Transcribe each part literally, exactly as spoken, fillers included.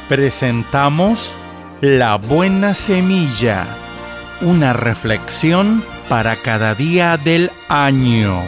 presentamos La Buena Semilla, una reflexión para cada día del año.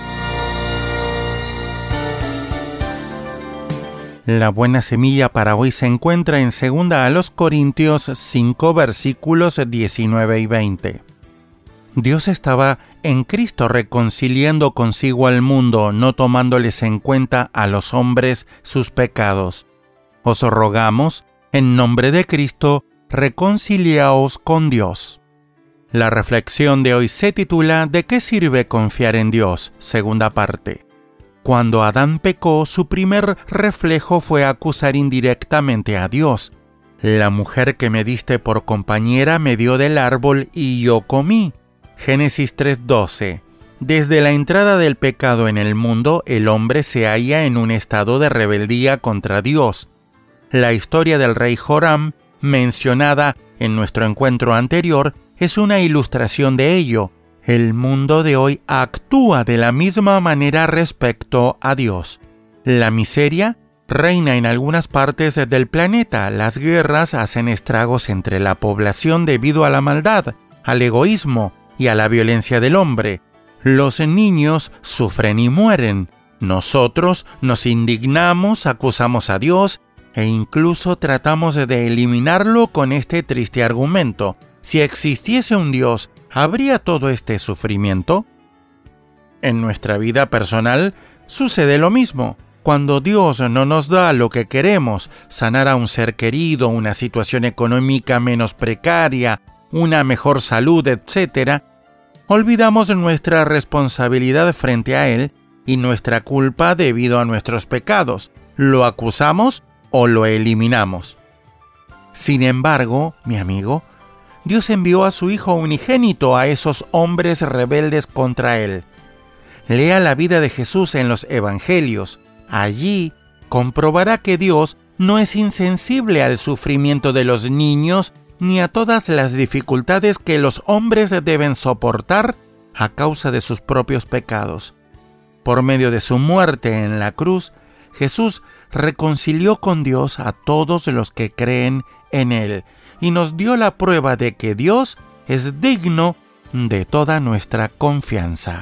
La buena semilla para hoy se encuentra en segunda a los Corintios cinco, versículos diecinueve y veinte. Dios estaba en Cristo reconciliando consigo al mundo, no tomándoles en cuenta a los hombres sus pecados. Os rogamos, en nombre de Cristo, reconciliaos con Dios. La reflexión de hoy se titula ¿De qué sirve confiar en Dios? Segunda parte. Cuando Adán pecó, su primer reflejo fue acusar indirectamente a Dios. La mujer que me diste por compañera me dio del árbol y yo comí. Génesis tres doce. Desde la entrada del pecado en el mundo, el hombre se halla en un estado de rebeldía contra Dios. La historia del rey Joram, mencionada en nuestro encuentro anterior, es una ilustración de ello. El mundo de hoy actúa de la misma manera respecto a Dios. La miseria reina en algunas partes del planeta. Las guerras hacen estragos entre la población debido a la maldad, al egoísmo y a la violencia del hombre. Los niños sufren y mueren. Nosotros nos indignamos, acusamos a Dios e incluso tratamos de eliminarlo con este triste argumento. Si existiese un Dios, ¿habría todo este sufrimiento? En nuestra vida personal sucede lo mismo. Cuando Dios no nos da lo que queremos, sanar a un ser querido, una situación económica menos precaria, una mejor salud, etcétera, olvidamos nuestra responsabilidad frente a Él y nuestra culpa debido a nuestros pecados. Lo acusamos o lo eliminamos. Sin embargo, mi amigo, Dios envió a su Hijo unigénito a esos hombres rebeldes contra Él. Lea la vida de Jesús en los Evangelios. Allí comprobará que Dios no es insensible al sufrimiento de los niños ni a todas las dificultades que los hombres deben soportar a causa de sus propios pecados. Por medio de su muerte en la cruz, Jesús reconcilió con Dios a todos los que creen en Él y nos dio la prueba de que Dios es digno de toda nuestra confianza.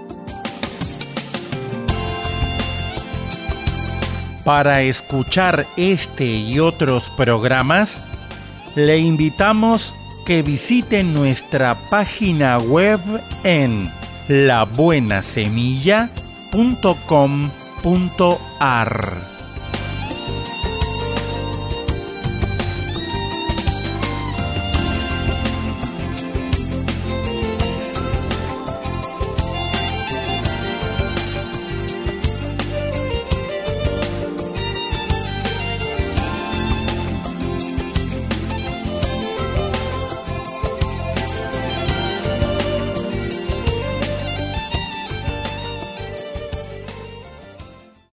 Para escuchar este y otros programas, le invitamos que visite nuestra página web en la buena semilla punto com punto a r.